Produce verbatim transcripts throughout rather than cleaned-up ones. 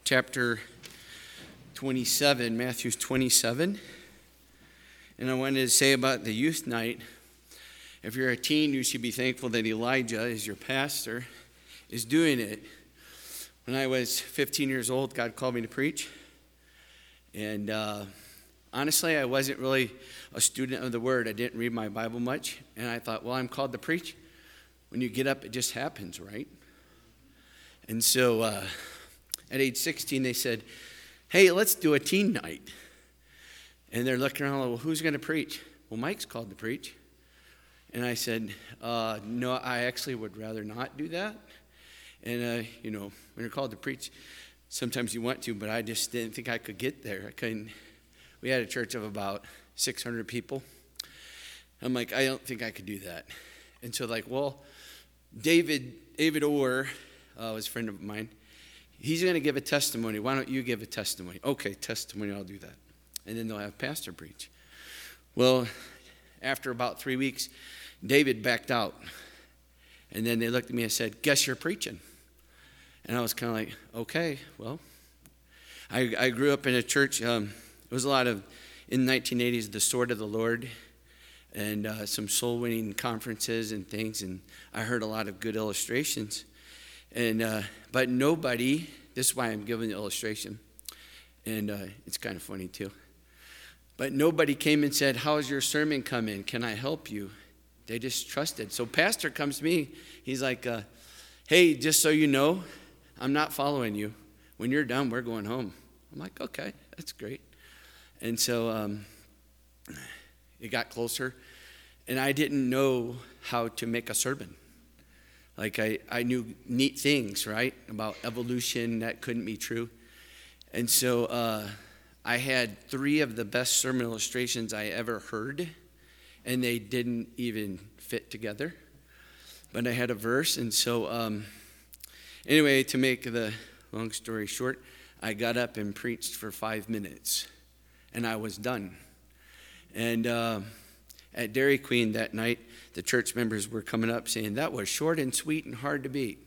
chapter twenty-seven, Matthew twenty-seven. And I wanted to say about the youth night, if you're a teen, you should be thankful that Elijah, as your pastor, is doing it. When I was fifteen years old, God called me to preach. And uh, honestly, I wasn't really a student of the Word. I didn't read my Bible much. And I thought, well, I'm called to preach. When you get up, it just happens, right? And so uh, at age sixteen, they said, hey, let's do a teen night. And they're looking around, well, who's going to preach? Well, Mike's called to preach. And I said, uh, no, I actually would rather not do that. And, uh, you know, when you're called to preach, sometimes you want to, but I just didn't think I could get there. I couldn't. We had a church of about six hundred people. I'm like, I don't think I could do that. And so, like, well, David, David Orr uh, was a friend of mine. He's going to give a testimony. Why don't you give a testimony? Okay, testimony, I'll do that. And then they'll have pastor preach. Well, after about three weeks, David backed out. And then they looked at me and said, guess you're preaching. And I was kind of like, okay, well. I, I grew up in a church. Um, it was a lot of, in the nineteen eighties, the Sword of the Lord. And uh, some soul-winning conferences and things. And I heard a lot of good illustrations. And uh, but nobody, this is why I'm giving the illustration, and uh, it's kind of funny too, but nobody came and said, how's your sermon coming? Can I help you? They just trusted. So pastor comes to me, he's like, uh, hey, just so you know, I'm not following you. When you're done, we're going home. I'm like, okay, that's great. And so um, it got closer, and I didn't know how to make a sermon. Like I, I knew neat things, right, about evolution that couldn't be true. And so uh, I had three of the best sermon illustrations I ever heard, and they didn't even fit together. But I had a verse, and so um, anyway, to make the long story short, I got up and preached for five minutes, and I was done. And uh, at Dairy Queen that night, the church members were coming up saying, that was short and sweet and hard to beat.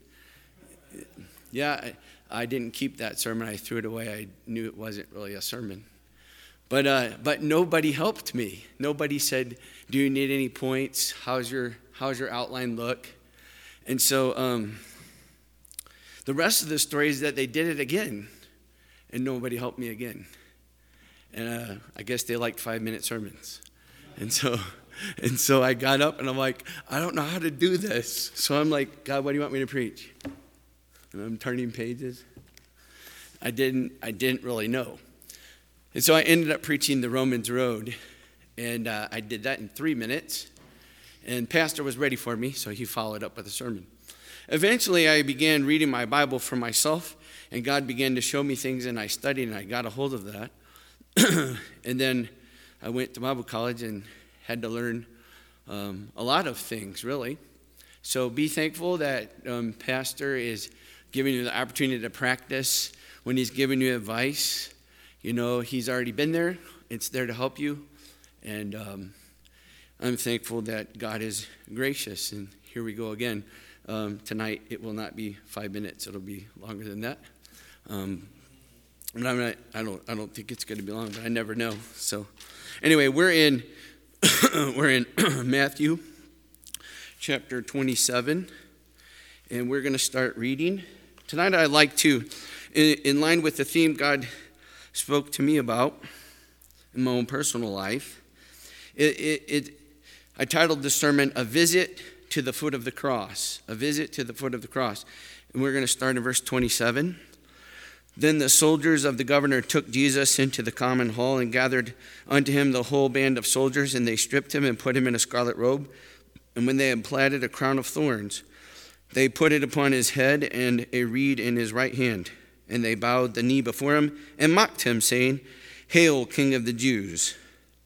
Yeah, I, I didn't keep that sermon. I threw it away. I knew it wasn't really a sermon. But uh, but nobody helped me. Nobody said, do you need any points? How's your how's your outline look? And so um, the rest of the story is that they did it again, and nobody helped me again. And uh, I guess they liked five-minute sermons. And so... And so I got up and I'm like, I don't know how to do this. So I'm like, God, what do you want me to preach? And I'm turning pages. I didn't I didn't really know. And so I ended up preaching the Romans Road. And uh, I did that in three minutes. And pastor was ready for me, so he followed up with a sermon. Eventually I began reading my Bible for myself. And God began to show me things, and I studied and I got a hold of that. And then I went to Bible college and had to learn um, a lot of things, really. So be thankful that um, pastor is giving you the opportunity to practice. When he's giving you advice, you know, he's already been there. It's there to help you. And um, I'm thankful that God is gracious. And here we go again. Um, tonight, it will not be five minutes. It'll be longer than that. Um, but I'm not, I don't, I don't think it's going to be long, but I never know. So anyway, we're in... We're in Matthew chapter twenty-seven, and we're going to start reading. Tonight I'd like to, in, in line with the theme God spoke to me about in my own personal life, it, it, it, I titled the sermon, A Visit to the Foot of the Cross. A Visit to the Foot of the Cross. And we're going to start in verse twenty-seven. Then the soldiers of the governor took Jesus into the common hall and gathered unto him the whole band of soldiers, and they stripped him and put him in a scarlet robe. And when they had platted a crown of thorns, they put it upon his head and a reed in his right hand. And they bowed the knee before him and mocked him, saying, Hail, King of the Jews.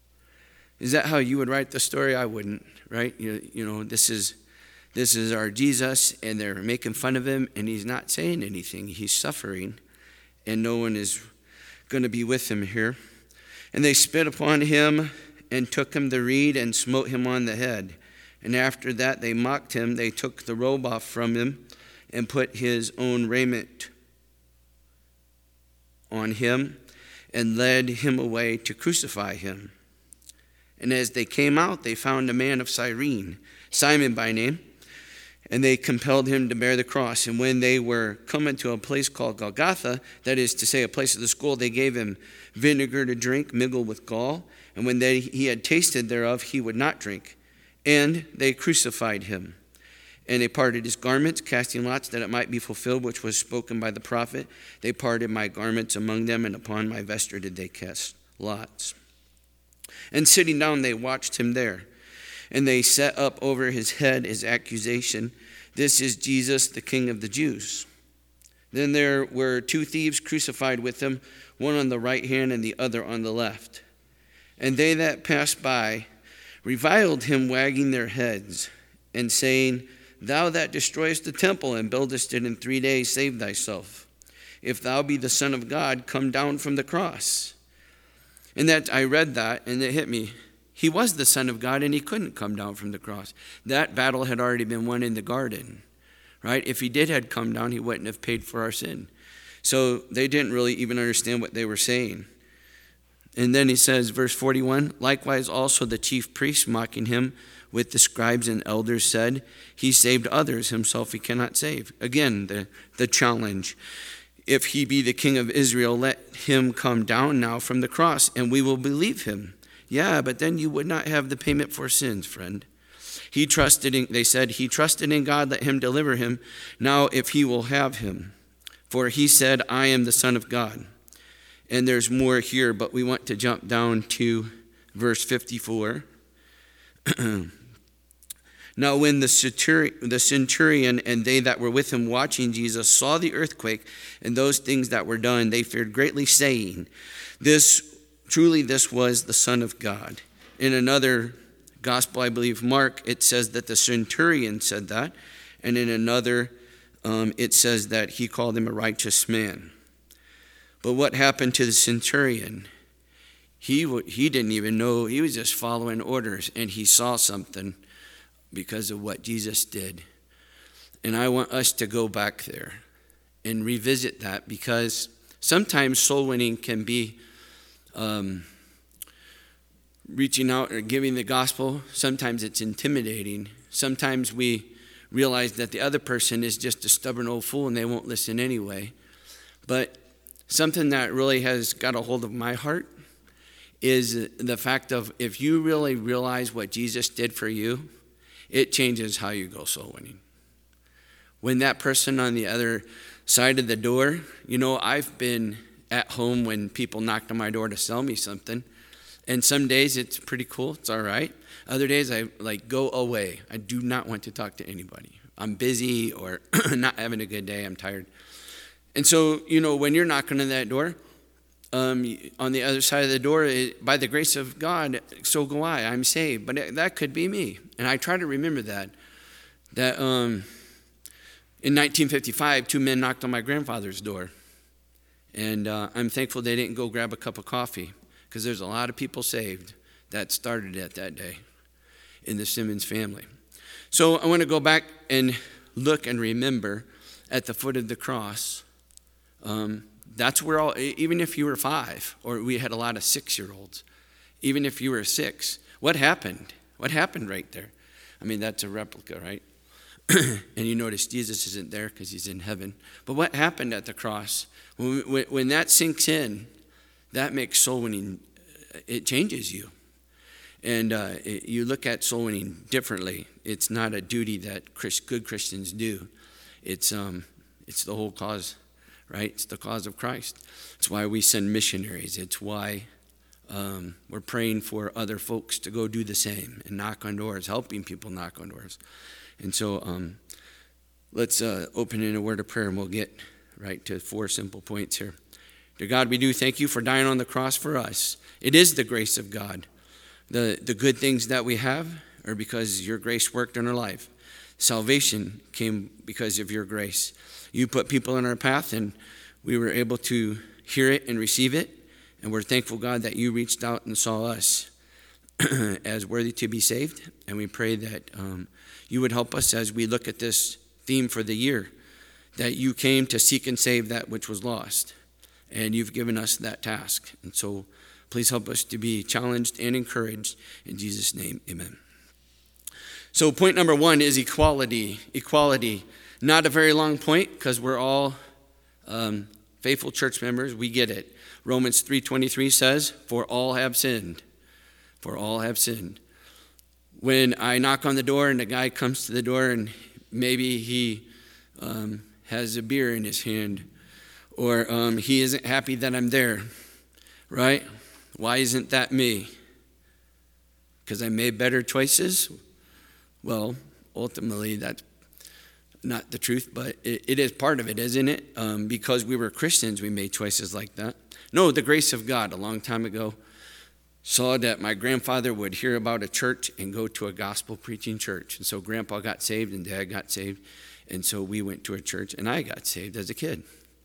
Is that how you would write the story? I wouldn't, right? You, you know, this is this is our Jesus, and they're making fun of him, and he's not saying anything. He's suffering. And no one is going to be with him here. And they spit upon him and took him the reed and smote him on the head. And after that they mocked him. They took the robe off from him and put his own raiment on him and led him away to crucify him. And as they came out, they found a man of Cyrene, Simon by name, and they compelled him to bear the cross. And when they were coming to a place called Golgotha, that is to say, a place of the skull, they gave him vinegar to drink, mingled with gall. And when they, he had tasted thereof, he would not drink. And they crucified him. And they parted his garments, casting lots, that it might be fulfilled, which was spoken by the prophet. They parted my garments among them, and upon my vesture did they cast lots. And sitting down, they watched him there. And they set up over his head his accusation, "This is Jesus, the King of the Jews." Then there were two thieves crucified with him, one on the right hand and the other on the left. And they that passed by reviled him, wagging their heads, and saying, "Thou that destroyest the temple and buildest it in three days, save thyself. If thou be the Son of God, come down from the cross." And that I read that, and it hit me. He was the Son of God, and he couldn't come down from the cross. That battle had already been won in the garden, right? If he did had come down, he wouldn't have paid for our sin. So they didn't really even understand what they were saying. And then he says, verse forty-one, "Likewise also the chief priests, mocking him with the scribes and elders, said, He saved others, himself he cannot save." Again, the, the challenge. "If he be the King of Israel, let him come down now from the cross, and we will believe him." Yeah, but then you would not have the payment for sins, friend. He trusted in, they said, "He trusted in God, let him deliver him. Now if he will have him. For he said, I am the Son of God." And there's more here, but we want to jump down to verse fifty-four. "Now when the centurion and they that were with him watching Jesus saw the earthquake and those things that were done, they feared greatly, saying, This Truly this was the Son of God." In another gospel, I believe Mark, it says that the centurion said that. And in another, um, it says that he called him a righteous man. But what happened to the centurion? He, he didn't even know. He was just following orders. And he saw something because of what Jesus did. And I want us to go back there and revisit that, because sometimes soul winning can be Um, reaching out or giving the gospel. Sometimes it's intimidating. Sometimes we realize that the other person is just a stubborn old fool and they won't listen anyway. But something that really has got a hold of my heart is the fact of, if you really realize what Jesus did for you, it changes how you go soul winning. When that person on the other side of the door, you know, I've been at home when people knocked on my door to sell me something. And some days it's pretty cool. It's all right. Other days I like go away. I do not want to talk to anybody. I'm busy or not having a good day. I'm tired. And so, you know, when you're knocking on that door, um, on the other side of the door, it, by the grace of God, so go I. I'm saved. But it, that could be me. And I try to remember that. That um, in nineteen fifty-five, two men knocked on my grandfather's door. And uh, I'm thankful they didn't go grab a cup of coffee, because there's a lot of people saved that started it that day in the Simmons family. So I want to go back and look and remember at the foot of the cross. Um, that's where all, even if you were five, or we had a lot of six-year-olds, even if you were six, what happened? What happened right there? I mean, that's a replica, right? And you notice Jesus isn't there because he's in heaven. But what happened at the cross? When, when, when that sinks in, that makes soul winning, it changes you. And uh, it, you look at soul winning differently. It's not a duty that Christ, good Christians do. It's um, it's the whole cause, right? It's the cause of Christ. It's why we send missionaries. It's why um, we're praying for other folks to go do the same and knock on doors, helping people knock on doors. And so um, let's uh, open in a word of prayer, and we'll get right to four simple points here. Dear God, we do thank you for dying on the cross for us. It is the grace of God. The, the good things that we have are because your grace worked in our life. Salvation came because of your grace. You put people in our path, and we were able to hear it and receive it. And we're thankful, God, that you reached out and saw us as worthy to be saved. And we pray that um, you would help us as we look at this theme for the year, that you came to seek and save that which was lost. And you've given us that task. And so please help us to be challenged and encouraged. In Jesus' name, amen. So point number one is equality. Equality. Not a very long point because we're all um, faithful church members. We get it. Romans three twenty-three says, for all have sinned. For all have sinned. When I knock on the door and the guy comes to the door and maybe he um, has a beer in his hand, or um, he isn't happy that I'm there, right? Why isn't that me? Because I made better choices? Well, ultimately, that's not the truth, but it, it is part of it, isn't it? Um, because we were Christians, we made choices like that. No, the grace of God, a long time ago, saw that my grandfather would hear about a church and go to a gospel preaching church. And so Grandpa got saved and Dad got saved. And so we went to a church and I got saved as a kid.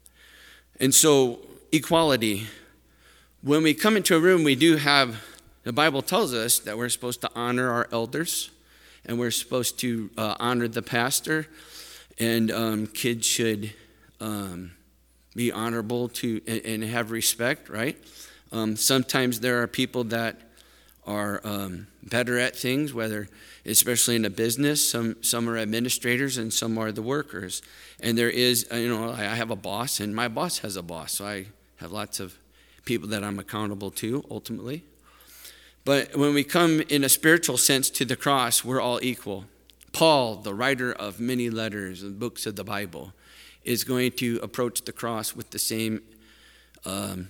And so equality. When we come into a room, we do have, the Bible tells us that we're supposed to honor our elders and we're supposed to uh, honor the pastor. And um, kids should um, be honorable to and, and have respect, right? Um, sometimes there are people that are um, better at things, whether, especially in a business, some some are administrators and some are the workers. And there is, you know, I have a boss and my boss has a boss, so I have lots of people that I'm accountable to ultimately. But when we come in a spiritual sense to the cross, we're all equal. Paul, the writer of many letters and books of the Bible, is going to approach the cross with the same um,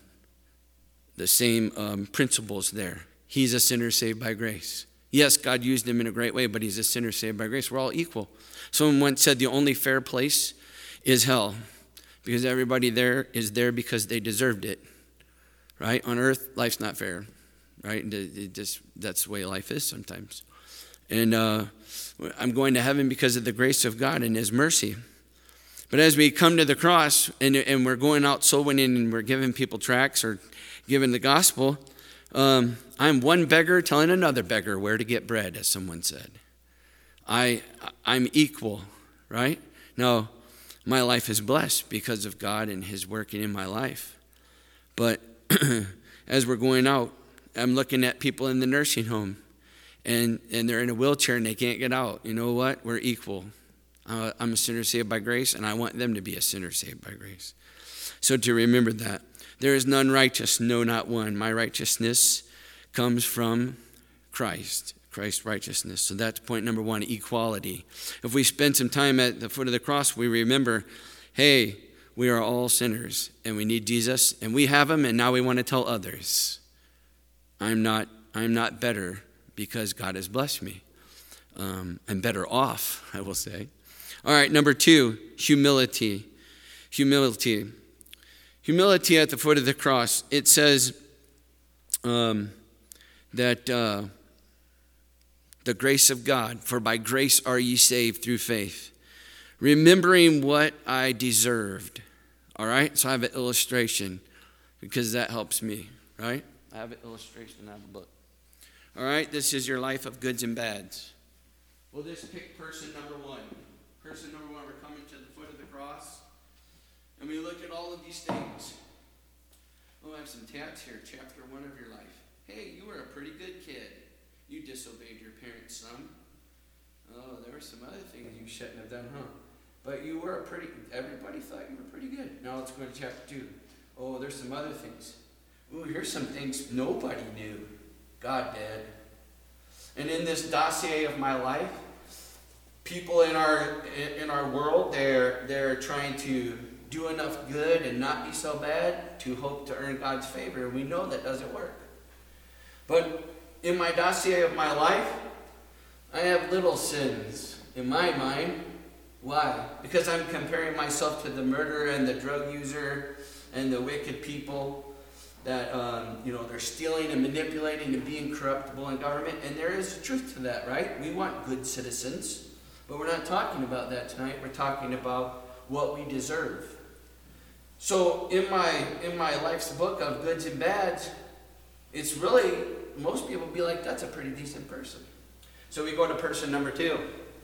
the same um, principles there. He's a sinner saved by grace. Yes, God used him in a great way, but he's a sinner saved by grace. We're all equal. Someone once said the only fair place is hell, because everybody there is there because they deserved it, right? On earth, life's not fair, right? It just, that's the way life is sometimes. And uh, I'm going to heaven because of the grace of God and his mercy. But as we come to the cross and, and we're going out soul winning and we're giving people tracts or giving the gospel, um, I'm one beggar telling another beggar where to get bread, as someone said. I, I'm equal, right? Now, my life is blessed because of God and his working in my life. But as we're going out, I'm looking at people in the nursing home, and, and they're in a wheelchair and they can't get out. You know what? We're equal. Uh, I'm a sinner saved by grace, and I want them to be a sinner saved by grace. So to remember that. There is none righteous, no, not one. My righteousness comes from Christ, Christ's righteousness. So that's point number one, equality. If we spend some time at the foot of the cross, we remember, hey, we are all sinners, and we need Jesus, and we have him, and now we want to tell others. I'm not, I'm not better because God has blessed me. Um, I'm better off, I will say. All right, number two, humility. Humility. Humility at the foot of the cross. It says um, that uh, the grace of God, for by grace are ye saved through faith. Remembering what I deserved. All right, so I have an illustration because that helps me, right? I have an illustration, I have a book. All right, this is your life of goods and bads. We'll just pick person number one. Person number one, we're coming to the foot of the cross. And we look at all of these things. Oh, I have some tabs here. Chapter one of your life. Hey, you were a pretty good kid. You disobeyed your parents some. Oh, there were some other things you shouldn't have done, huh? But you were a pretty, everybody thought you were pretty good. Now let's go to chapter two. Oh, there's some other things. Ooh, here's some things nobody knew. God did. And in this dossier of my life, people in our in our world, they're they're trying to do enough good and not be so bad to hope to earn God's favor. We know that doesn't work. But in my dossier of my life, I have little sins in my mind. Why? Because I'm comparing myself to the murderer and the drug user and the wicked people that, um, you know, they're stealing and manipulating and being corruptible in government. And there is truth to that, right? We want good citizens. But we're not talking about that tonight. We're talking about what we deserve. So in my in my life's book of goods and bads, it's really, most people be like, that's a pretty decent person. So we go to person number two.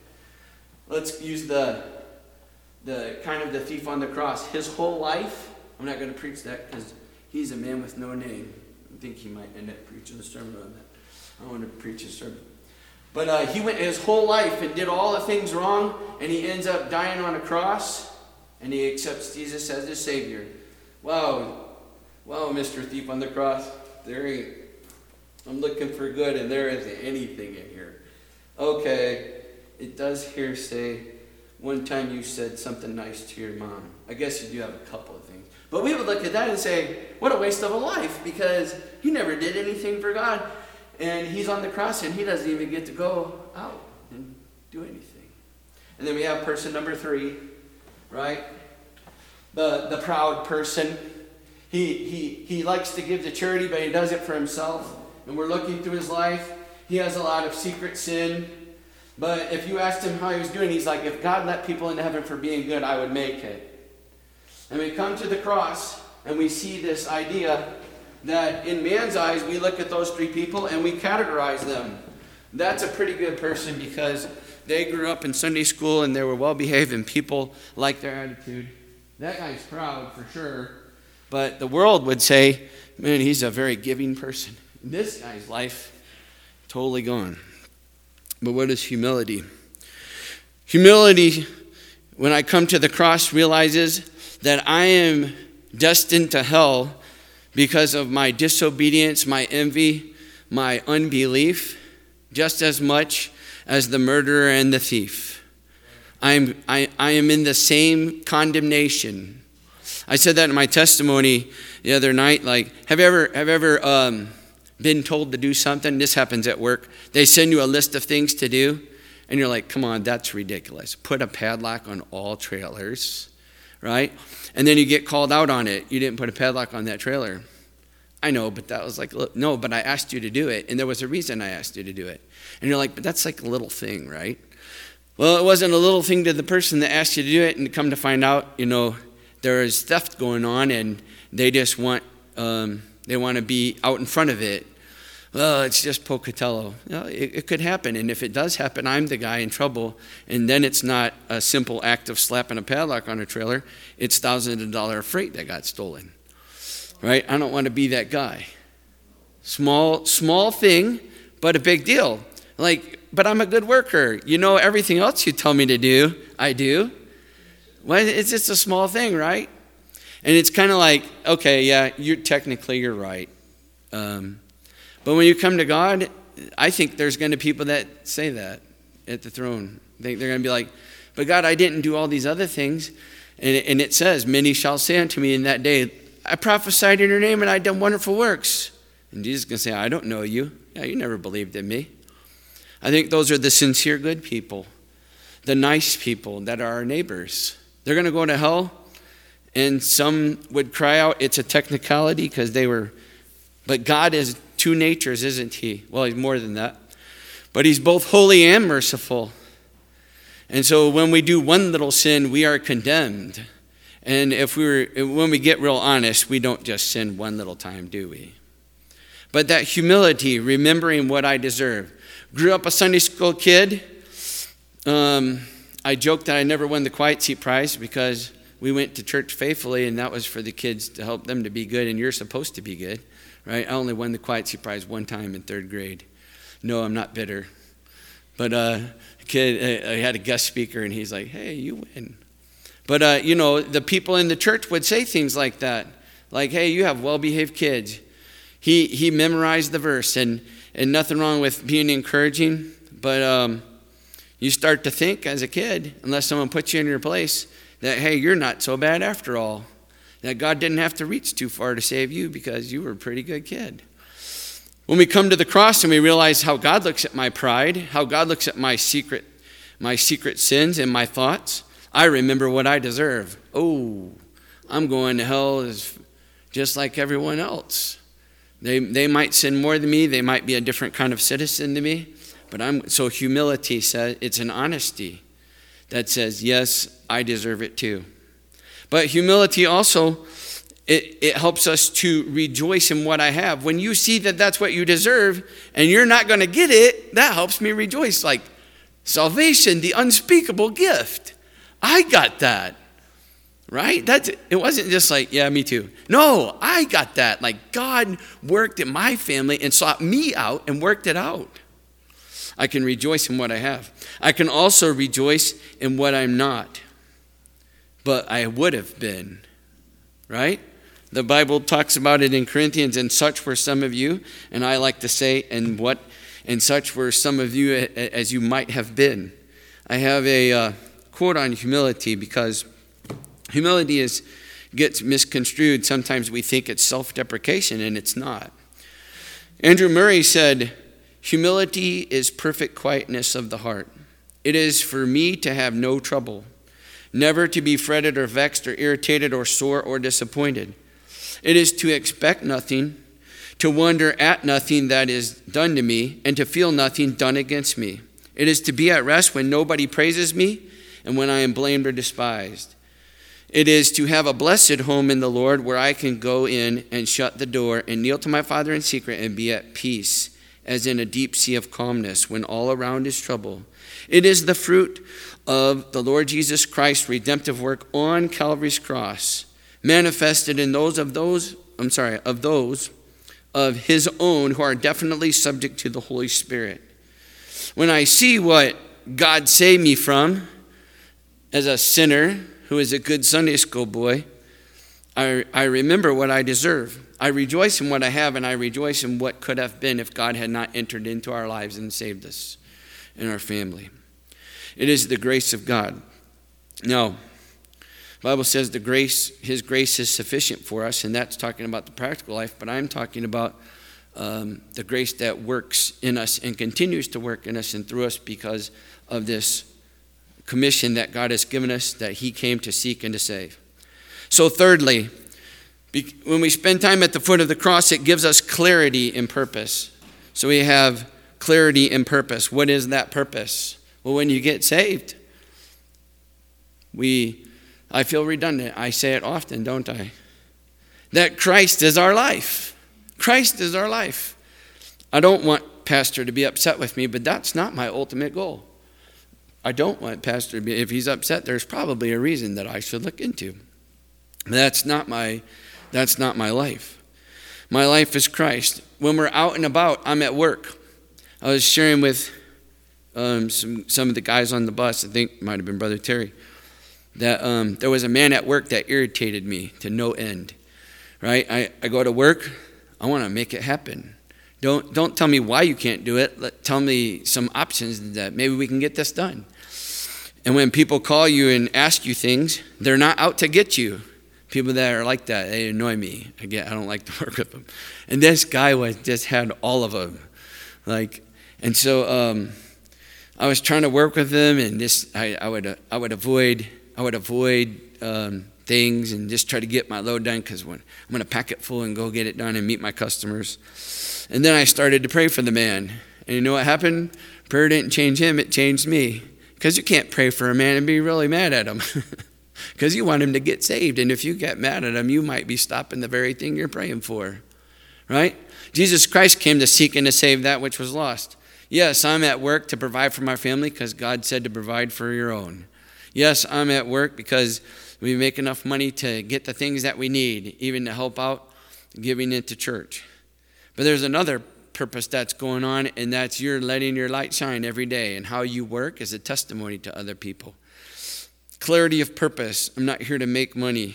Let's use the the kind of the thief on the cross. His whole life I'm not going to preach that because he's a man with no name. I think he might end up preaching a sermon on that. I want to preach a sermon. But uh, he went his whole life and did all the things wrong, and he ends up dying on a cross, and he accepts Jesus as his Savior. Wow. Wow, Mister Thief on the cross. There ain't, I'm looking for good, and there isn't anything in here. Okay, it does here say, one time you said something nice to your mom. I guess you do have a couple of things. But we would look at that and say, what a waste of a life, because he never did anything for God. And he's on the cross, and he doesn't even get to go out and do anything. And then we have person number three, right? The, the proud person. He, he, he likes to give to charity, but he does it for himself. And we're looking through his life. He has a lot of secret sin. But if you asked him how he was doing, he's like, if God let people into heaven for being good, I would make it. And we come to the cross, and we see this idea that in man's eyes, we look at those three people and we categorize them. That's a pretty good person because they grew up in Sunday school and they were well-behaved and people like their attitude. That guy's proud for sure. But the world would say, man, he's a very giving person. This guy's life, totally gone. But what is humility? Humility, when I come to the cross, realizes that I am destined to hell because of my disobedience, my envy, my unbelief, just as much as the murderer and the thief. I'm, I, I am in the same condemnation. I said that in my testimony the other night. Like, have you ever, have you ever um, been told to do something? This happens at work. They send you a list of things to do, and you're like, come on, that's ridiculous. Put a padlock on all trailers, right? And then you get called out on it. You didn't put a padlock on that trailer. I know, but that was like, no, but I asked you to do it, and there was a reason I asked you to do it. And you're like, but that's like a little thing, right? Well, it wasn't a little thing to the person that asked you to do it, and come to find out, you know, there is theft going on, and they just want, um, they want to be out in front of it. Well, it's just Pocatello. You know, it, it could happen, and if it does happen, I'm the guy in trouble, and then it's not a simple act of slapping a padlock on a trailer. It's thousands of dollars of freight that got stolen, right? I don't want to be that guy. Small, small thing, but a big deal. Like, but I'm a good worker. You know, everything else you tell me to do, I do. Well, it's just a small thing, right? And it's kind of like, okay, yeah, you're technically you're right. Um, but when you come to God, I think there's going to be people that say that at the throne. They, they're going to be like, but God, I didn't do all these other things. And it, and it says, many shall say unto me in that day, I prophesied in your name and I done wonderful works. And Jesus is going to say, I don't know you. Yeah, you never believed in me. I think those are the sincere good people, the nice people that are our neighbors. They're going to go to hell, and some would cry out, it's a technicality because they were, but God is two natures, isn't he? Well, he's more than that. But he's both holy and merciful. And so when we do one little sin, we are condemned. And if we were, when we get real honest, we don't just sin one little time, do we? But that humility, remembering what I deserve. Grew up a Sunday school kid. Um, I joked that I never won the Quiet Seat Prize because we went to church faithfully, and that was for the kids to help them to be good, and you're supposed to be good, right? I only won the Quiet Seat Prize one time in third grade. No, I'm not bitter. But uh, a kid, I had a guest speaker, and he's like, hey, you win. But, uh, you know, the people in the church would say things like that. Like, hey, you have well-behaved kids. He he memorized the verse, and, and nothing wrong with being encouraging. But um, you start to think as a kid, unless someone puts you in your place, that, hey, you're not so bad after all. That God didn't have to reach too far to save you because you were a pretty good kid. When we come to the cross and we realize how God looks at my pride, how God looks at my secret, my secret sins and my thoughts, I remember what I deserve. Oh, I'm going to hell as just like everyone else. They they might sin more than me. They might be a different kind of citizen than me. But I'm so humility says it's an honesty that says, yes, I deserve it too. But humility also, it, it helps us to rejoice in what I have. When you see that that's what you deserve and you're not going to get it, that helps me rejoice. Like salvation, the unspeakable gift. I got that. Right? That's, it wasn't just like, yeah, me too. No, I got that. Like God worked in my family and sought me out and worked it out. I can rejoice in what I have. I can also rejoice in what I'm not, but I would have been. Right? The Bible talks about it in Corinthians, and such were some of you, and I like to say, and what, and such were some of you as you might have been. I have a uh, quote on humility, because humility is gets misconstrued. Sometimes we think it's self-deprecation, and it's not. Andrew Murray said, "Humility is perfect quietness of the heart. It is for me to have no trouble, never to be fretted or vexed or irritated or sore or disappointed. It is to expect nothing, to wonder at nothing that is done to me, and to feel nothing done against me. It is to be at rest when nobody praises me and when I am blamed or despised. It is to have a blessed home in the Lord where I can go in and shut the door and kneel to my Father in secret and be at peace, as in a deep sea of calmness when all around is trouble. It is the fruit of the Lord Jesus Christ's redemptive work on Calvary's cross, manifested in those of those, I'm sorry, of those of his own who are definitely subject to the Holy Spirit. When I see what God saved me from as a sinner who is a good Sunday school boy, I, I remember what I deserve. I rejoice in what I have, and I rejoice in what could have been if God had not entered into our lives and saved us and our family. It is the grace of God. Now, the Bible says the grace, his grace is sufficient for us, and that's talking about the practical life, but I'm talking about um, the grace that works in us and continues to work in us and through us because of this commission that God has given us, that he came to seek and to save. So thirdly, when we spend time at the foot of the cross, it gives us clarity and purpose. So we have clarity and purpose. What is that purpose? Well, when you get saved, we, I feel redundant. I say it often, don't I? That Christ is our life. Christ is our life. I don't want Pastor to be upset with me, but that's not my ultimate goal. I don't want Pastor to be, if he's upset, there's probably a reason that I should look into. That's not my, that's not my life. My life is Christ. When we're out and about, I'm at work. I was sharing with um, some, some of the guys on the bus, I think it might have been Brother Terry, that um, there was a man at work that irritated me to no end, right? I, I go to work, I want to make it happen. Don't don't tell me why you can't do it. Let, tell me some options that maybe we can get this done. And when people call you and ask you things, they're not out to get you. People that are like that, they annoy me. I get, I don't like to work with them. And this guy was just had all of them, like, and so um, I was trying to work with them, and this I, I would uh, I would avoid I would avoid um, things and just try to get my load done because when I'm going to pack it full and go get it done and meet my customers. And then I started to pray for the man. And you know what happened? Prayer didn't change him, it changed me. Because you can't pray for a man and be really mad at him. Because you want him to get saved. And if you get mad at him, you might be stopping the very thing you're praying for. Right? Jesus Christ came to seek and to save that which was lost. Yes, I'm at work to provide for my family because God said to provide for your own. Yes, I'm at work because we make enough money to get the things that we need, even to help out giving it to church. But there's another purpose that's going on, and that's you're letting your light shine every day, and how you work is a testimony to other people. Clarity of purpose. I'm not here to make money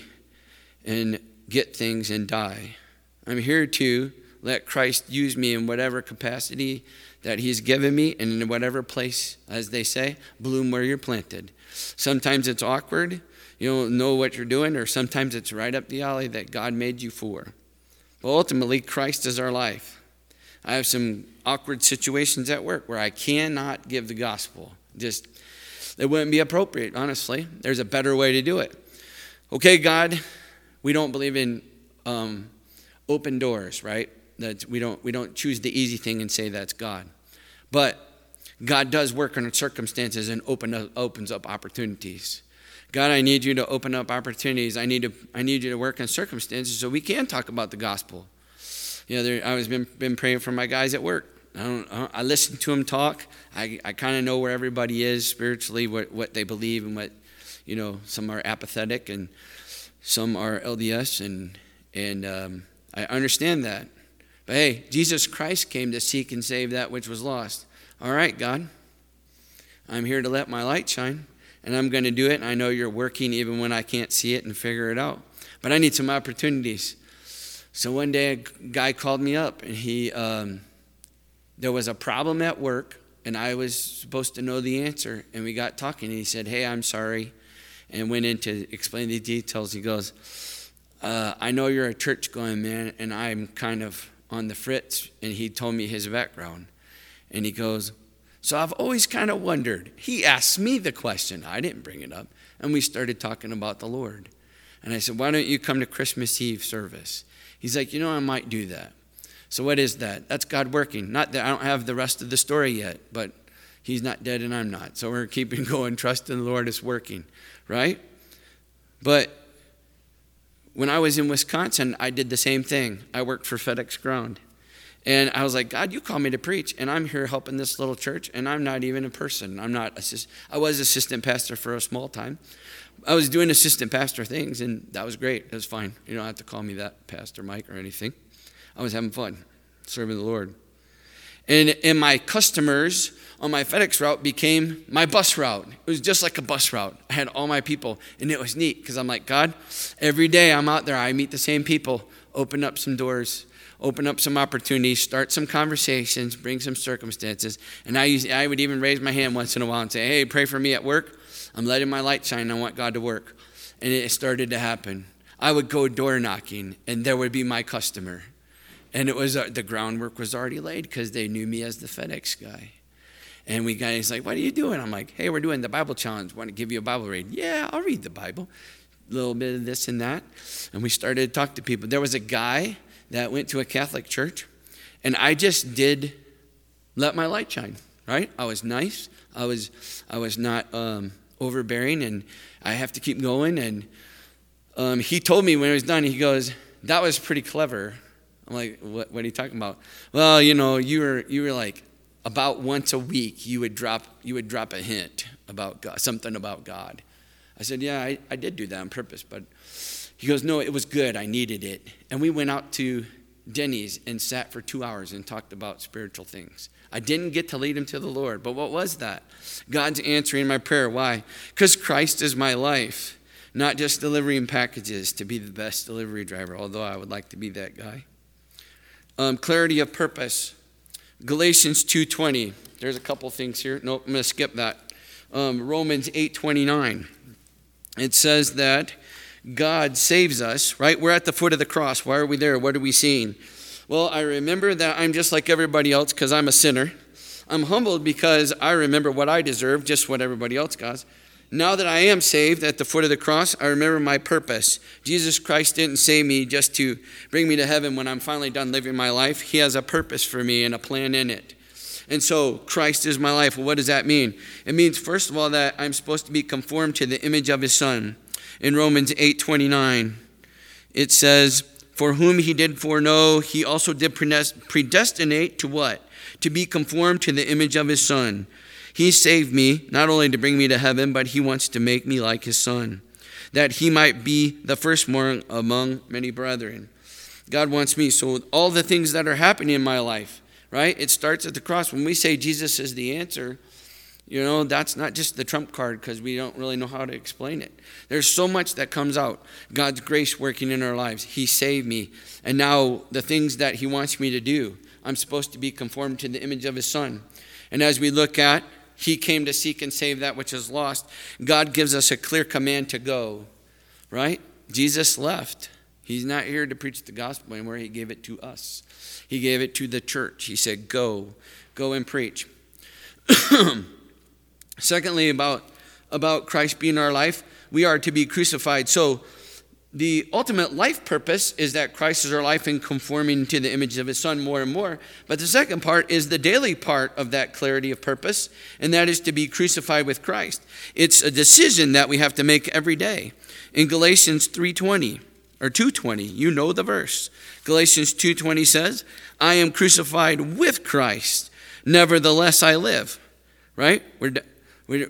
and get things and die. I'm here to let Christ use me in whatever capacity that he's given me, and in whatever place, as they say, bloom where you're planted. Sometimes it's awkward. You don't know what you're doing, or sometimes it's right up the alley that God made you for. But ultimately, Christ is our life. I have some awkward situations at work where I cannot give the gospel. Just, it wouldn't be appropriate, honestly. There's a better way to do it. Okay, God, we don't believe in um, open doors, right? That we don't we don't choose the easy thing and say that's God. But God does work under circumstances and open up, opens up opportunities. God, I need you to open up opportunities. I need to I need you to work in circumstances so we can talk about the gospel. You know, there, I was been been praying for my guys at work. I don't. I, I listen to them talk. I I kind of know where everybody is spiritually, what what they believe, and what, you know, some are apathetic, and some are L D S, and and um, I understand that. But hey, Jesus Christ came to seek and save that which was lost. All right, God, I'm here to let my light shine, and I'm going to do it, and I know you're working even when I can't see it and figure it out. But I need some opportunities. So one day a guy called me up, and he um, there was a problem at work, and I was supposed to know the answer, and we got talking, and he said, hey, I'm sorry, and went in to explain the details. He goes, uh, I know you're a church-going man, and I'm kind of on the fritz, and he told me his background. And he goes, so I've always kind of wondered. He asked me the question. I didn't bring it up. And we started talking about the Lord. And I said, why don't you come to Christmas Eve service? He's like, you know, I might do that. So what is that? That's God working. Not that I don't have the rest of the story yet, but he's not dead and I'm not. So we're keeping going, trusting the Lord is working, right? But when I was in Wisconsin, I did the same thing. I worked for FedEx Ground. And I was like, God, you call me to preach, and I'm here helping this little church, and I'm not even a person. I'm not assist- I was assistant pastor for a small time. I was doing assistant pastor things, and that was great. It was fine. You don't have to call me that, Pastor Mike, or anything. I was having fun, serving the Lord. And, and my customers on my FedEx route became my bus route. It was just like a bus route. I had all my people, and it was neat because I'm like, God, every day I'm out there, I meet the same people, open up some doors, open up some opportunities, start some conversations, bring some circumstances. And I, used, I would even raise my hand once in a while and say, hey, pray for me at work. I'm letting my light shine. I want God to work. And it started to happen. I would go door knocking, and there would be my customer. And it was uh, the groundwork was already laid because they knew me as the FedEx guy. And we guys like, what are you doing? I'm like, hey, we're doing the Bible challenge. Want to give you a Bible read? Yeah, I'll read the Bible. A little bit of this and that. And we started to talk to people. There was a guy that went to a Catholic church, and I just did let my light shine, right? I was nice. I was I was not um, overbearing, and I have to keep going. And um, he told me when it was done, he goes, that was pretty clever. I'm like, what, what are you talking about? Well, you know, you were you were like about once a week you would drop you would drop a hint about God, something about God. I said, yeah, I, I did do that on purpose, but he goes, no, it was good. I needed it. And we went out to Denny's and sat for two hours and talked about spiritual things. I didn't get to lead him to the Lord, but what was that? God's answering my prayer. Why? Because Christ is my life, not just delivering packages to be the best delivery driver, although I would like to be that guy. Um, clarity of purpose. Galatians two twenty. There's a couple things here. Nope, I'm going to skip that. Um, Romans eight twenty-nine. It says that God saves us, right? We're at the foot of the cross. Why are we there? What are we seeing? Well, I remember that I'm just like everybody else because I'm a sinner. I'm humbled because I remember what I deserve, just what everybody else got. Now that I am saved at the foot of the cross, I remember my purpose. Jesus Christ didn't save me just to bring me to heaven when I'm finally done living my life. He has a purpose for me and a plan in it. And so Christ is my life. Well, what does that mean? It means, first of all, that I'm supposed to be conformed to the image of his Son. In Romans eight twenty-nine, it says, for whom he did foreknow, he also did predestinate to what? To be conformed to the image of his Son. He saved me, not only to bring me to heaven, but he wants to make me like his Son, that he might be the firstborn among many brethren. God wants me. So all the things that are happening in my life, right? It starts at the cross. When we say Jesus is the answer, you know, that's not just the trump card because we don't really know how to explain it. There's so much that comes out. God's grace working in our lives. He saved me. And now the things that he wants me to do, I'm supposed to be conformed to the image of his Son. And as we look at, he came to seek and save that which is lost. God gives us a clear command to go, right? Jesus left. He's not here to preach the gospel anymore. He gave it to us. He gave it to the church. He said, go, go and preach. Secondly, about, about Christ being our life, we are to be crucified. So the ultimate life purpose is that Christ is our life and conforming to the image of his Son more and more. But the second part is the daily part of that clarity of purpose, and that is to be crucified with Christ. It's a decision that we have to make every day. In Galatians three twenty, or two twenty, you know the verse. Galatians two twenty says, I am crucified with Christ. Nevertheless, I live. Right? We're, we're,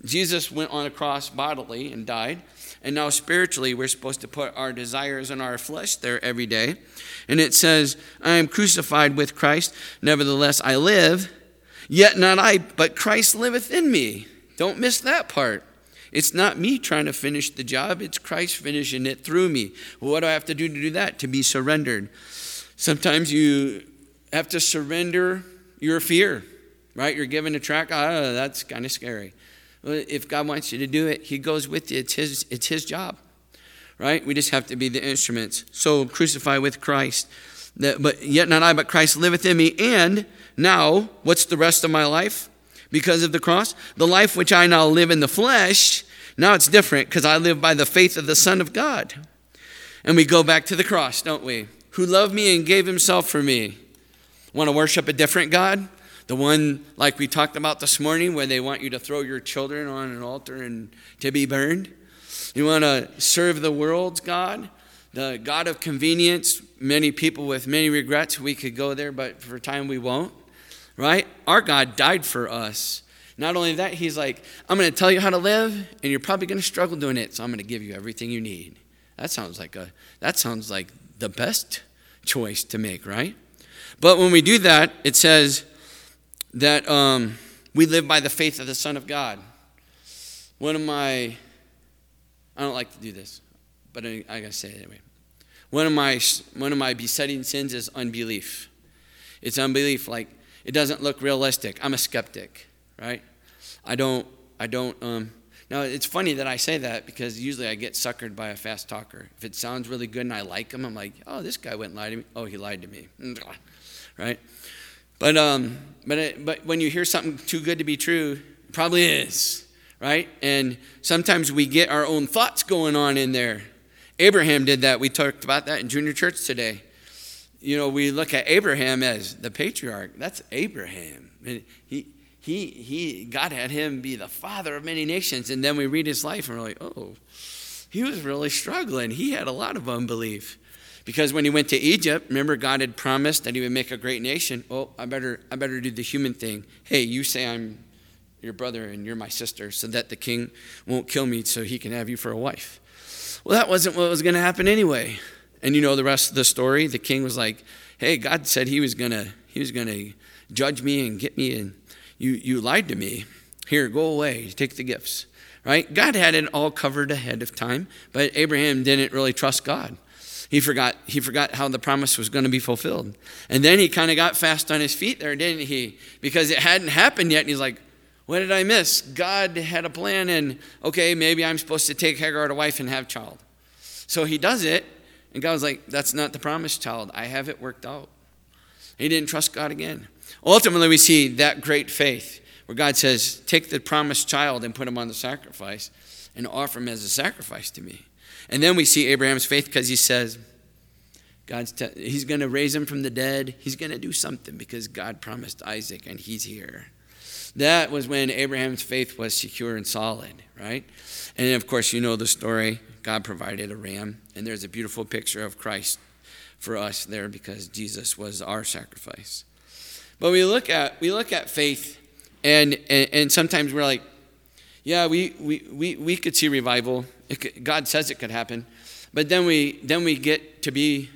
Jesus went on a cross bodily and died. And now spiritually, we're supposed to put our desires and our flesh there every day. And it says, I am crucified with Christ. Nevertheless, I live. Yet not I, but Christ liveth in me. Don't miss that part. It's not me trying to finish the job. It's Christ finishing it through me. Well, what do I have to do to do that? To be surrendered. Sometimes you have to surrender your fear, right? You're given a track. Oh, that's kind of scary. Well, if God wants you to do it, he goes with you. It's his, it's his job, right? We just have to be the instruments. So crucify with Christ. That, but yet not I, but Christ liveth in me. And now, what's the rest of my life? Because of the cross, the life which I now live in the flesh, now it's different because I live by the faith of the Son of God. And we go back to the cross, don't we? Who loved me and gave himself for me. Want to worship a different God? The one like we talked about this morning where they want you to throw your children on an altar and to be burned? You want to serve the world's God? The God of convenience? Many people with many regrets, we could go there, but for time we won't. Right? Our God died for us. Not only that, he's like, I'm going to tell you how to live, and you're probably going to struggle doing it, so I'm going to give you everything you need. That sounds like a that sounds like the best choice to make, right? But when we do that, it says that um, we live by the faith of the Son of God. One of my, I don't like to do this, but I, I got to say it anyway. One of my one of my besetting sins is unbelief. It's unbelief, like it doesn't look realistic. I'm a skeptic, right? I don't, I don't, um, now it's funny that I say that because usually I get suckered by a fast talker. If it sounds really good and I like him, I'm like, oh, this guy wouldn't lie to me. Oh, he lied to me, right? But um, but it, but when you hear something too good to be true, it probably is, right? And sometimes we get our own thoughts going on in there. Abraham did that. We talked about that in junior church today. You know, we look at Abraham as the patriarch. That's Abraham. And he he he God had him be the father of many nations. And then we read his life and we're like, oh, he was really struggling. He had a lot of unbelief. Because when he went to Egypt, remember God had promised that he would make a great nation. Oh, I better I better do the human thing. Hey, you say I'm your brother and you're my sister so that the king won't kill me so he can have you for a wife. Well, that wasn't what was going to happen anyway. And you know the rest of the story. The king was like, hey, God said he was going to he was going to judge me and get me, and you, you lied to me. Here, go away. Take the gifts. Right? God had it all covered ahead of time, but Abraham didn't really trust God. He forgot he forgot how the promise was going to be fulfilled. And then he kind of got fast on his feet there, didn't he? Because it hadn't happened yet. And he's like, what did I miss? God had a plan, and okay, maybe I'm supposed to take Hagar to wife and have child. So he does it, and God was like, that's not the promised child. I have it worked out. He didn't trust God again. Ultimately, we see that great faith where God says, take the promised child and put him on the sacrifice and offer him as a sacrifice to me. And then we see Abraham's faith because he says, God's te- he's going to raise him from the dead. He's going to do something because God promised Isaac and he's here. That was when Abraham's faith was secure and solid, right? And of course, you know the story. God provided a ram, and there's a beautiful picture of Christ for us there because Jesus was our sacrifice. But we look at we look at faith, and and, and sometimes we're like, yeah, we we we, we could see revival. It could, God says it could happen, but then we then we get to be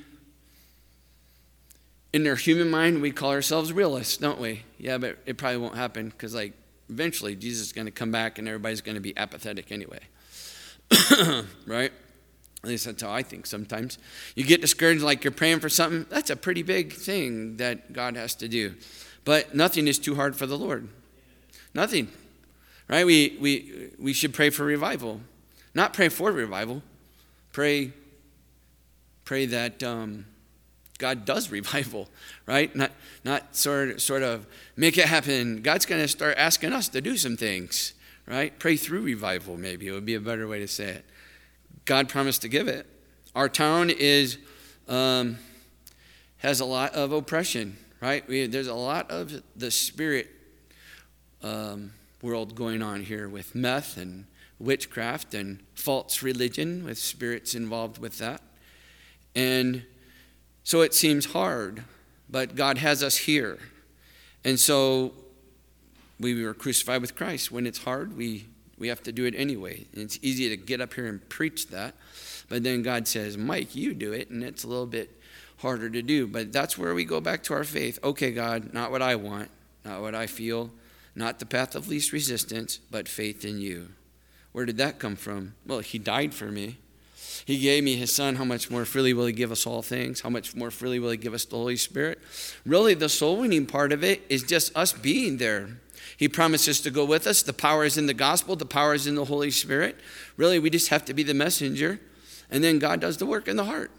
in our human mind. We call ourselves realists, don't we? Yeah, but it probably won't happen because like eventually Jesus is going to come back and everybody's going to be apathetic anyway. Right? At least that's how I think sometimes. You get discouraged like you're praying for something. That's a pretty big thing that God has to do. But nothing is too hard for the Lord. Nothing. Right? We we we should pray for revival. Not pray for revival. Pray pray that um, God does revival, right? Not not sort of, sort of make it happen. God's going to start asking us to do some things. Right? Pray through revival, maybe. It would be a better way to say it. God promised to give it. Our town is um, has a lot of oppression, right? We, there's a lot of the spirit um, world going on here with meth and witchcraft and false religion with spirits involved with that. And so it seems hard, but God has us here. And so we were crucified with Christ. When it's hard, we We have to do it anyway. And it's easy to get up here and preach that. But then God says, Mike, you do it. And it's a little bit harder to do. But that's where we go back to our faith. Okay, God, not what I want, not what I feel, not the path of least resistance, but faith in you. Where did that come from? Well, he died for me. He gave me his son. How much more freely will he give us all things? How much more freely will he give us the Holy Spirit? Really, the soul winning part of it is just us being there. He promises to go with us. The power is in the gospel. The power is in the Holy Spirit. Really, we just have to be the messenger. And then God does the work in the heart.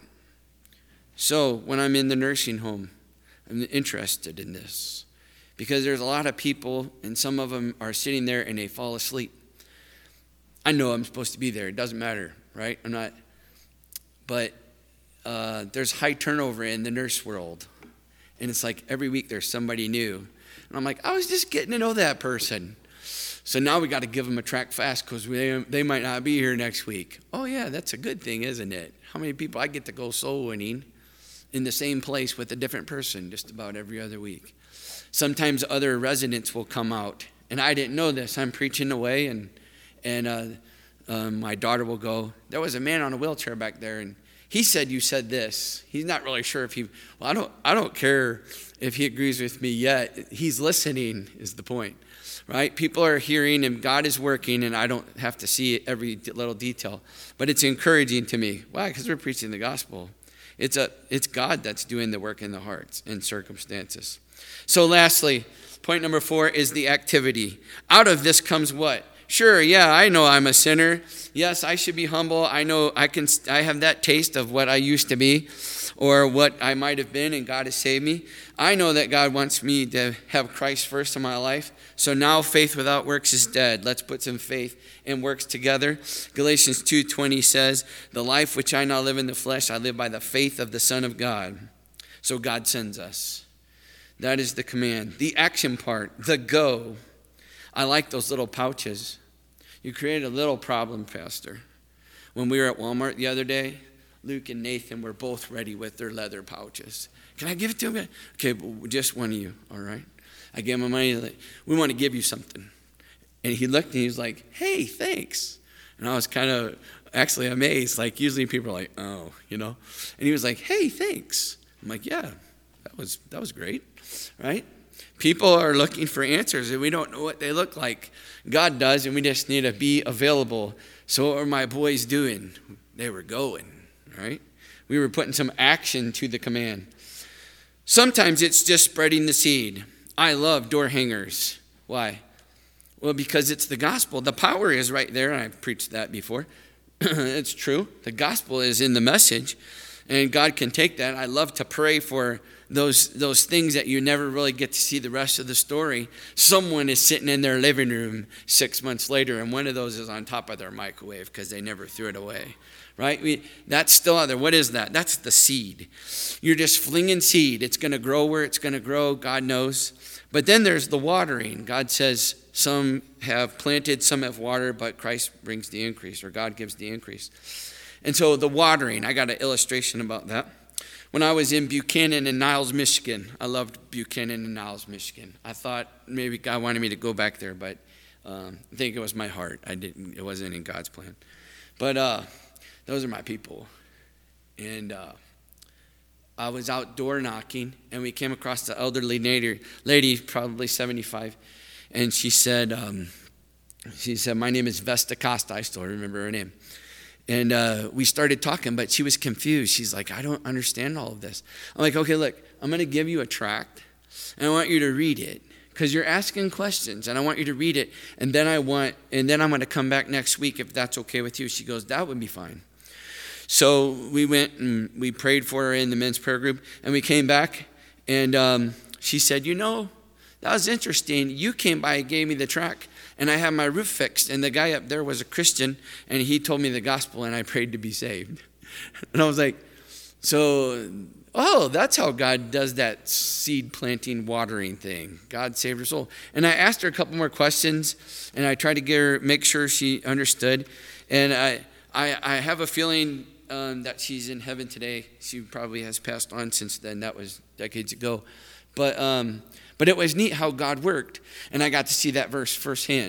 So when I'm in the nursing home, I'm interested in this. Because there's a lot of people, and some of them are sitting there and they fall asleep. I know I'm supposed to be there. It doesn't matter, right? I'm not. But uh, there's high turnover in the nurse world. And it's like every week there's somebody new. And I'm like, I was just getting to know that person. So now we got to give them a track fast because they, they might not be here next week. Oh, yeah, that's a good thing, isn't it? How many people I get to go soul winning in the same place with a different person just about every other week. Sometimes other residents will come out. And I didn't know this. I'm preaching away, and, and uh, uh, my daughter will go, there was a man on a wheelchair back there, and he said you said this. He's not really sure if he, well, I don't, I don't care if he agrees with me yet. He's listening is the point. Right? People are hearing and God is working, and I don't have to see every little detail. But it's encouraging to me. Why? Because we're preaching the gospel. It's a it's God that's doing the work in the hearts and circumstances. So lastly, point number four is the activity. Out of this comes what? Sure, yeah, I know I'm a sinner. Yes, I should be humble. I know I can. I have that taste of what I used to be or what I might have been, and God has saved me. I know that God wants me to have Christ first in my life. So now faith without works is dead. Let's put some faith and works together. Galatians two twenty says, the life which I now live in the flesh, I live by the faith of the Son of God. So God sends us. That is the command. The action part, the go. I like those little pouches. You created a little problem, Pastor. When we were at Walmart the other day, Luke and Nathan were both ready with their leather pouches. Can I give it to him? Okay, just one of you, all right? I gave him money. Like, we want to give you something. And he looked and he was like, hey, thanks. And I was kind of actually amazed. Like, usually people are like, oh, you know. And he was like, hey, thanks. I'm like, yeah, that was that was great, right? People are looking for answers, and we don't know what they look like. God does, and we just need to be available. So what were my boys doing? They were going, right? We were putting some action to the command. Sometimes it's just spreading the seed. I love door hangers. Why? Well, because it's the gospel. The power is right there, and I've preached that before. It's true. The gospel is in the message, and God can take that. I love to pray for those those things that you never really get to see the rest of the story. Someone is sitting in their living room six months later, and one of those is on top of their microwave because they never threw it away, right? We, that's still out there. What is that? That's the seed. You're just flinging seed. It's going to grow where it's going to grow. God knows. But then there's the watering. God says some have planted, some have watered, but Christ brings the increase, or God gives the increase. And so the watering, I got an illustration about that. When I was in Buchanan and Niles, Michigan, I loved Buchanan and Niles, Michigan. I thought maybe God wanted me to go back there, but um, I think it was my heart. I didn't. It wasn't in God's plan. But uh, those are my people. And uh, I was outdoor knocking, and we came across the elderly lady, lady probably seventy-five, and she said, um, she said, my name is Vesta Costa. I still remember her name. And uh, we started talking, but she was confused. She's like, I don't understand all of this. I'm like, okay, look, I'm going to give you a tract, and I want you to read it because you're asking questions, and I want you to read it, and then I want, and then I'm going to come back next week if that's okay with you. She goes, that would be fine. So we went and we prayed for her in the men's prayer group, and we came back, and um, she said, you know, that was interesting. You came by and gave me the tract, and I had my roof fixed, and the guy up there was a Christian, and he told me the gospel, and I prayed to be saved. And I was like, so, oh, that's how God does that seed planting, watering thing. God saved her soul. And I asked her a couple more questions, and I tried to get her, make sure she understood. And I, I, I have a feeling um, that she's in heaven today. She probably has passed on since then. That was decades ago. But um, but it was neat how God worked. And I got to see that verse firsthand,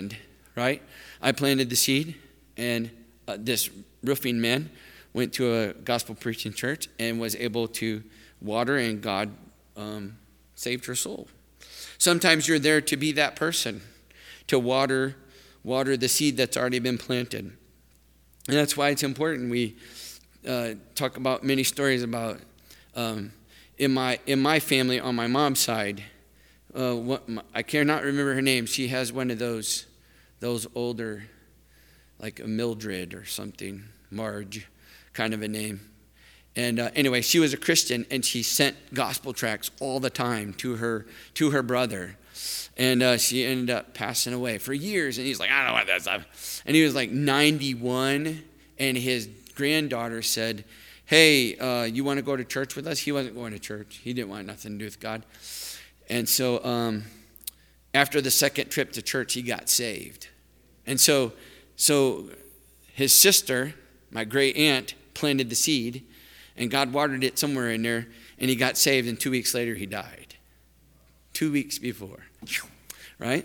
right? I planted the seed, and uh, this roofing man went to a gospel preaching church and was able to water, and God um, saved her soul. Sometimes you're there to be that person, to water, water the seed that's already been planted. And that's why it's important. We uh, talk about many stories about um, in my in my family on my mom's side. Uh, what, my, I cannot remember her name. She has one of those those older, like a Mildred or something, Marge, kind of a name. And uh, anyway, she was a Christian, and she sent gospel tracts all the time to her to her brother. And uh, she ended up passing away for years. And he's like, I don't know what that's up. And he was like ninety-one, and his granddaughter said, hey, uh, you want to go to church with us? He wasn't going to church. He didn't want nothing to do with God. And so um, after the second trip to church, he got saved. And so, so his sister, my great aunt, planted the seed, and God watered it somewhere in there, and he got saved, and two weeks later he died. Two weeks before, right?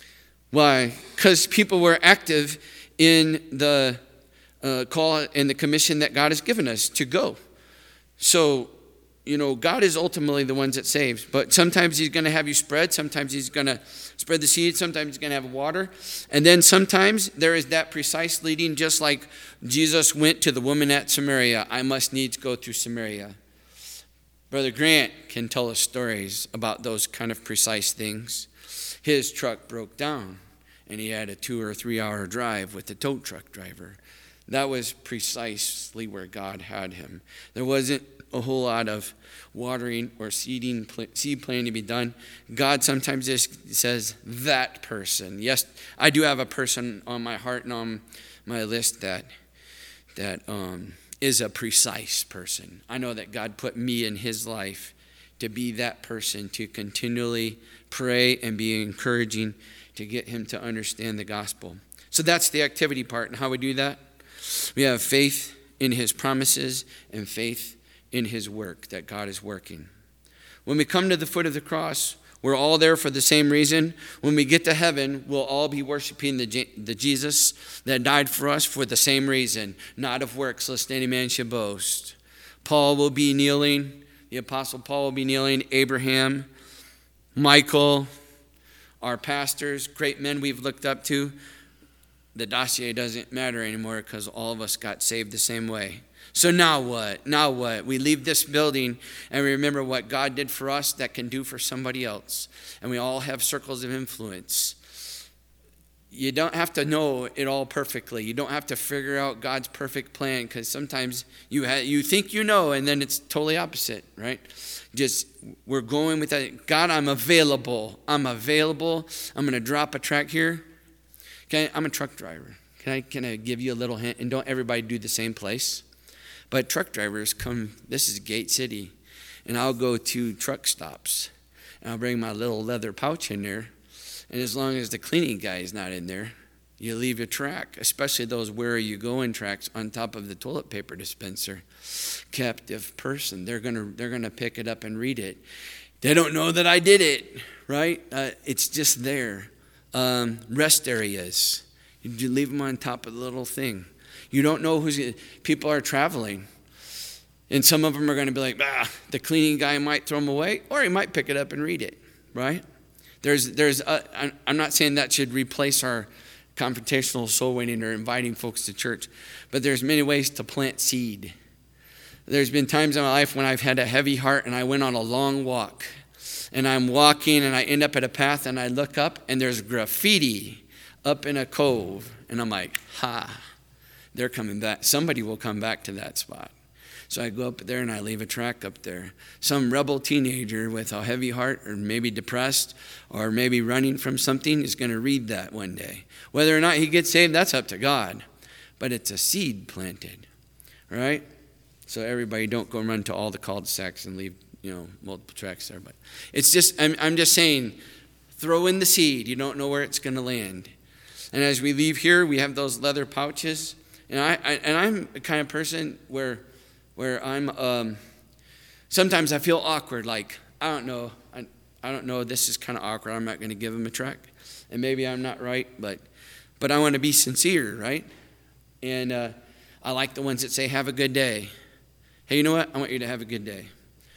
Why? Because people were active in the uh, call and the commission that God has given us to go. So, you know, God is ultimately the one that saves, but sometimes he's going to have you spread. Sometimes he's going to spread the seed. Sometimes he's going to have water. And then sometimes there is that precise leading, just like Jesus went to the woman at Samaria. I must needs go through Samaria. Brother Grant can tell us stories about those kind of precise things. His truck broke down, and he had a two or three hour drive with the tow truck driver. That was precisely where God had him. There wasn't a whole lot of watering or seeding, seed planting to be done. God sometimes just says, that person. Yes, I do have a person on my heart and on my list that that um, is a precise person. I know that God put me in his life to be that person, to continually pray and be encouraging to get him to understand the gospel. So that's the activity part. And how we do that? We have faith in his promises and faith in his work that God is working. When we come to the foot of the cross, we're all there for the same reason. When we get to heaven, we'll all be worshiping the, Je- the Jesus that died for us for the same reason, not of works, lest any man should boast. Paul will be kneeling. The Apostle Paul will be kneeling. Abraham, Michael, our pastors, great men we've looked up to. The dossier doesn't matter anymore because all of us got saved the same way. So now what? Now what? We leave this building and we remember what God did for us that can do for somebody else. And we all have circles of influence. You don't have to know it all perfectly. You don't have to figure out God's perfect plan, because sometimes you ha- you think you know and then it's totally opposite, right? Just we're going with that. God, I'm available. I'm available. I'm going to drop a track here. Okay, I'm a truck driver. Can I can I give you a little hint? And don't everybody do the same place. But truck drivers come, this is Gate City, and I'll go to truck stops, and I'll bring my little leather pouch in there, and as long as the cleaning guy is not in there, you leave a track, especially those where are you going tracks on top of the toilet paper dispenser. Captive person, they're gonna they're gonna pick it up and read it. They don't know that I did it, right? Uh, it's just there. Um, rest areas, you leave them on top of the little thing. You don't know who's, people are traveling. And some of them are going to be like, ah, the cleaning guy might throw them away, or he might pick it up and read it, right? There's, there's, a, I'm not saying that should replace our confrontational soul winning or inviting folks to church, but there's many ways to plant seed. There's been times in my life when I've had a heavy heart and I went on a long walk. And I'm walking and I end up at a path and I look up and there's graffiti up in a cove. And I'm like, ha. They're coming back. Somebody will come back to that spot. So I go up there and I leave a track up there. Some rebel teenager with a heavy heart or maybe depressed or maybe running from something is going to read that one day. Whether or not he gets saved, that's up to God. But it's a seed planted, right? So everybody don't go run to all the cul-de-sacs and leave, you know, multiple tracks there. But it's just, I'm, I'm just saying, throw in the seed. You don't know where it's going to land. And as we leave here, we have those leather pouches. And I, I and I'm the kind of person where where I'm um, sometimes I feel awkward, like I don't know, I, I don't know, this is kind of awkward. I'm not going to give him a track, and maybe I'm not right, but but I want to be sincere, right? And uh, I like the ones that say, have a good day. Hey, you know what? I want you to have a good day.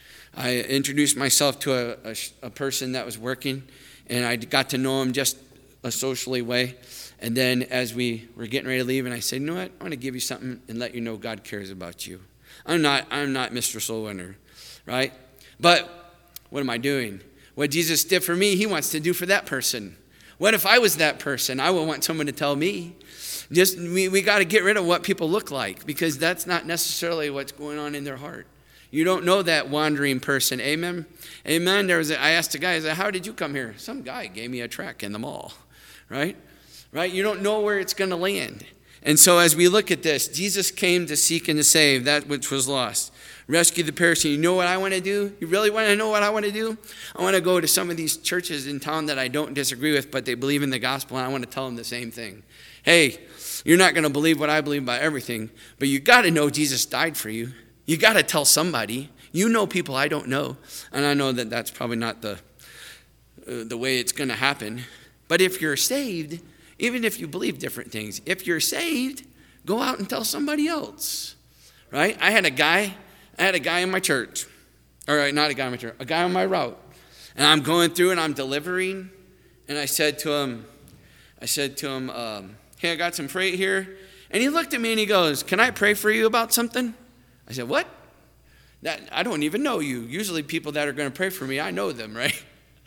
I introduced myself to a, a, a person that was working, and I got to know him just a socially way. And then as we were getting ready to leave, and I said, you know what? I want to give you something and let you know God cares about you. I'm not, I'm not Mister Soul Winner, right? But what am I doing? What Jesus did for me, he wants to do for that person. What if I was that person? I would want someone to tell me. Just we, we got to get rid of what people look like, because that's not necessarily what's going on in their heart. You don't know that wandering person. Amen? Amen. There was a, I asked a guy, I said, how did you come here? Some guy gave me a track in the mall, right? Right? You don't know where it's going to land. And so as we look at this, Jesus came to seek and to save that which was lost. Rescue the perishing. You know what I want to do? You really want to know what I want to do? I want to go to some of these churches in town that I don't disagree with, but they believe in the gospel, and I want to tell them the same thing. Hey, you're not going to believe what I believe about everything, but you got to know Jesus died for you. You got to tell somebody. You know people I don't know, and I know that that's probably not the uh, the way it's going to happen. But if you're saved, even if you believe different things, if you're saved, go out and tell somebody else, right? I had a guy, I had a guy in my church, or not a guy in my church, a guy on my route, and I'm going through and I'm delivering, and I said to him, I said to him, um, hey, I got some freight here, and he looked at me and he goes, can I pray for you about something? I said, what? That I don't even know you. Usually people that are going to pray for me, I know them, right?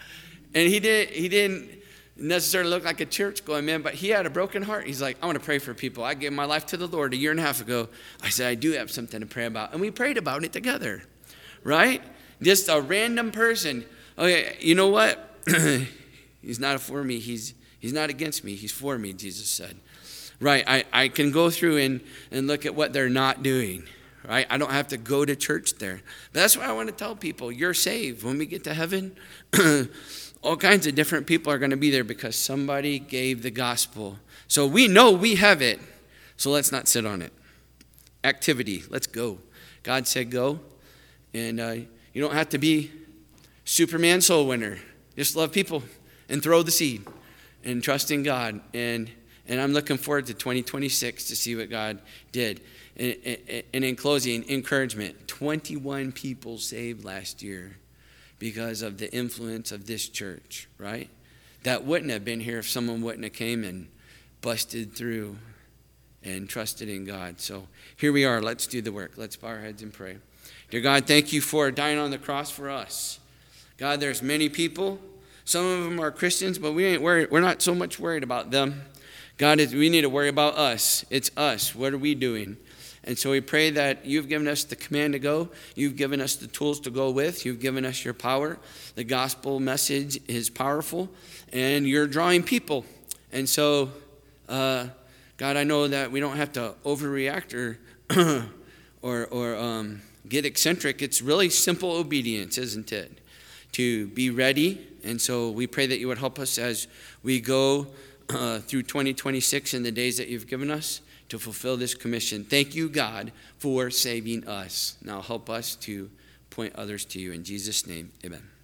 And he did. He didn't necessarily look like a church-going man, but he had a broken heart. He's like, I want to pray for people. I gave my life to the Lord a year and a half ago. I said, I do have something to pray about. And we prayed about it together, right? Just a random person. Okay, you know what? He's not for me. He's he's not against me. He's for me, Jesus said. Right, I, I can go through and, and look at what they're not doing. Right? I don't have to go to church there. But that's what I want to tell people. You're saved. When we get to heaven, all kinds of different people are going to be there because somebody gave the gospel. So we know we have it. So let's not sit on it. Activity. Let's go. God said go. And uh, you don't have to be Superman soul winner. Just love people and throw the seed and trust in God. And, and I'm looking forward to twenty twenty-six to see what God did. And in closing, encouragement. twenty-one people saved last year because of the influence of this church, right? That wouldn't have been here if someone wouldn't have came and busted through and trusted in God. So here we are. Let's do the work. Let's bow our heads and pray. Dear God, thank you for dying on the cross for us. God, there's many people. Some of them are Christians, but we ain't worried. We're not so much worried about them. God, we need to worry about us. It's us. What are we doing? And so we pray that you've given us the command to go. You've given us the tools to go with. You've given us your power. The gospel message is powerful, and you're drawing people. And so, uh, God, I know that we don't have to overreact or or, or um, get eccentric. It's really simple obedience, isn't it? To be ready. And so we pray that you would help us as we go uh, through twenty twenty-six in the days that you've given us, to fulfill this commission. Thank you, God, for saving us. Now help us to point others to you. In Jesus' name, amen.